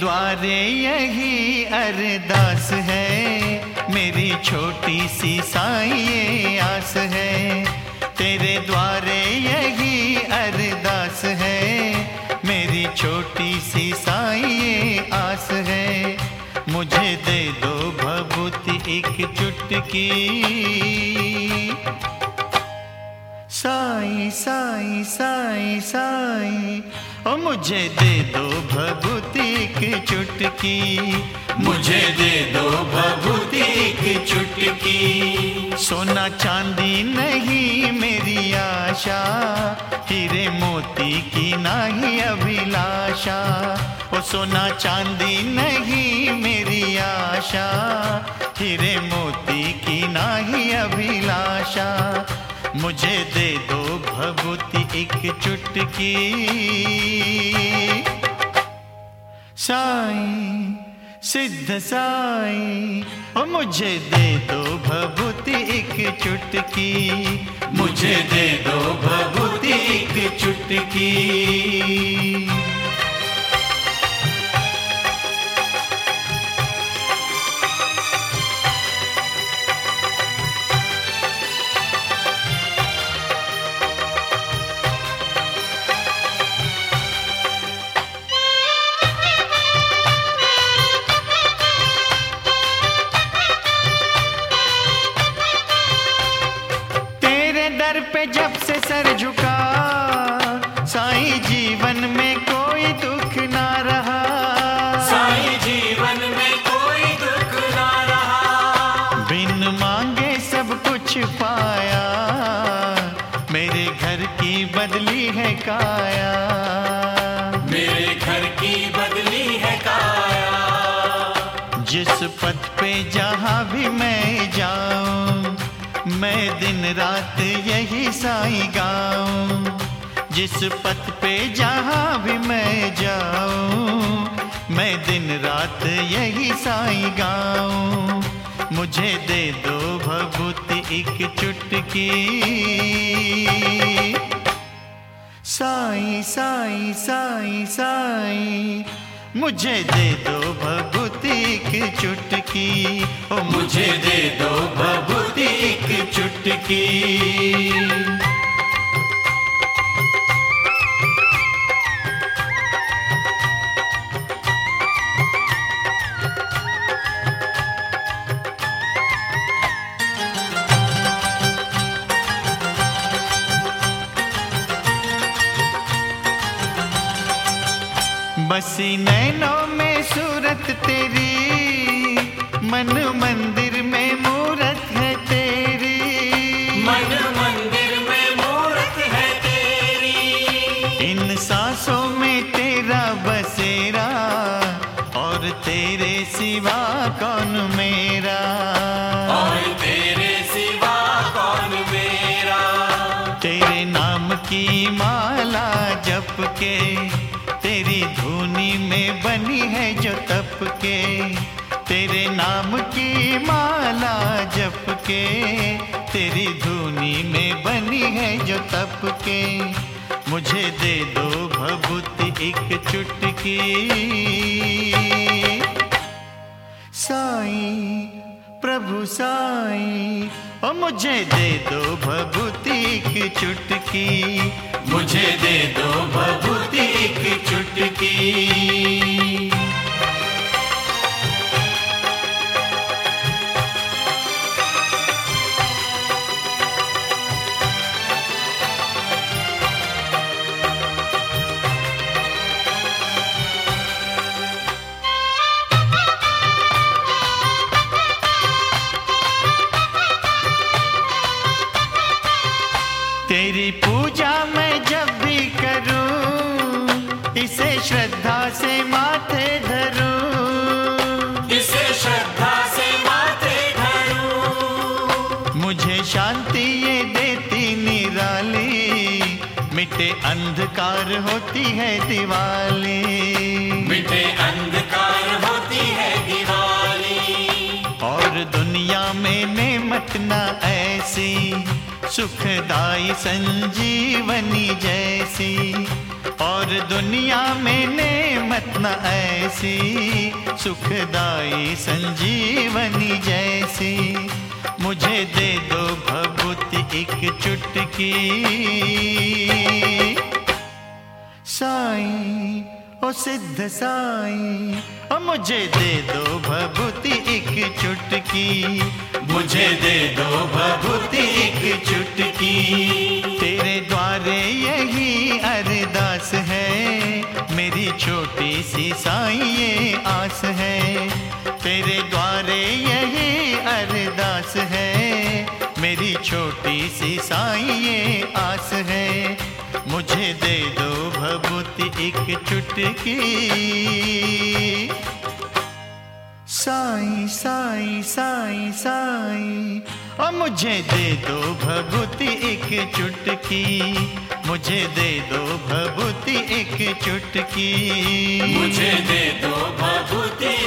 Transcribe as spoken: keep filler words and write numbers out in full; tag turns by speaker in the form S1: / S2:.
S1: द्वारे यही अरदास है, मेरी छोटी सी साईं ये आस है। तेरे द्वारे यही अरदास है, मेरी छोटी सी साईं ये आस है। मुझे दे दो भभूति एक चुटकी, साईं साईं साईं साईं। ओ मुझे दे दो भभूति एक चुटकी,
S2: मुझे दे दो भभूति एक चुटकी।
S1: सोना चांदी नहीं मेरी आशा, हीरे मोती की नाही अभिलाषा। ओ सोना चांदी नहीं मेरी आशा, हीरे मोती की नाही अभिलाषा। मुझे दे दो भभूति एक चुटकी, साईं सिद्ध साईं। ओ मुझे दे दो भभूति एक चुटकी,
S2: मुझे दे दो भभूति एक चुटकी।
S1: दर पे जब से सर झुका, साईं जीवन में कोई दुख ना रहा।
S2: साईं जीवन में कोई दुख ना रहा।
S1: बिन मांगे सब कुछ पाया, मेरे घर की बदली है काया।
S2: मेरे घर की बदली है काया।
S1: जिस पथ पे जहाँ भी मैं जाऊं, मैं दिन रात यही साईं गाऊं। जिस पथ पे जहाँ भी मैं जाऊं, मैं दिन रात यही साईं गाऊं। मुझे दे दो भभूति एक चुटकी, साईं साईं साईं साईं। मुझे दे दो भभूति एक चुटकी, ओ
S2: मुझे दे दो भभूति एक चुटकी।
S1: बसी नैनों में सूरत तेरी, मन मंदिर में मूरत है तेरी।
S2: मन मंदिर में मूरत है तेरी।
S1: इन सांसों में तेरा बसेरा, और तेरे सिवा कौन मेरा।
S2: और तेरे सिवा कौन मेरा।
S1: तेरे नाम की माला जप के, तेरी धुनी में बनी है जो तप के। तेरे नाम की माला जप के, तेरी धुनी में बनी है जो तप के। मुझे दे दो भभूति एक चुटकी, साईं प्रभु साईं। ओ मुझे दे दो भभूति एक चुटकी,
S2: मुझे दे दो भभूति एक चुटकी।
S1: तेरी पूजा मैं जब भी करूं, इसे श्रद्धा से माथे धरूं।
S2: इसे श्रद्धा से माथे धरूं।
S1: मुझे शांति ये देती निराली, मिटे अंधकार होती है दिवाली।
S2: मिटे अंधकार होती है दिवाली।
S1: और दुनिया में नेमत ना ऐसी, सुखदाई संजीवनी जैसी। और दुनिया में नेमत न ऐसी सुखदाई संजीवनी जैसी। मुझे दे दो भभूति एक चुटकी। साईं ओ सिद्ध साईं, ओ मुझे दे दो भभूति एक चुटकी।
S2: मुझे दे दो भभूति एक चुटकी।
S1: तेरे द्वारे यही अरदास है, मेरी छोटी सी साईं ये आस है। तेरे द्वारे यही अरदास है, मेरी छोटी सी साईं ये आस है। मुझे दे दो भभूति एक चुटकी। साईं साईं साईं साईं, और मुझे दे दो भभूति एक चुटकी। मुझे दे दो भभूति एक चुटकी।
S2: मुझे दे दो भभूति